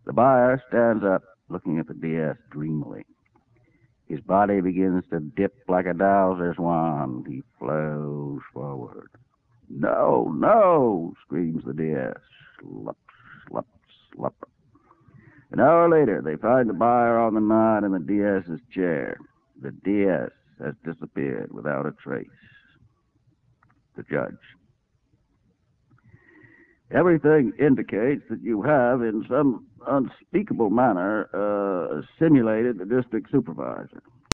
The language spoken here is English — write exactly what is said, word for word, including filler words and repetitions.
The buyer stands up, looking at the D S dreamily. His body begins to dip like a dowser's wand. He flows forward. No, no, screams the D S. Slup, slup, slup. An hour later, they find the buyer on the knot in the DS's chair. The D S has disappeared without a trace. The judge. Everything indicates that you have, in some unspeakable manner, uh, simulated the district supervisor.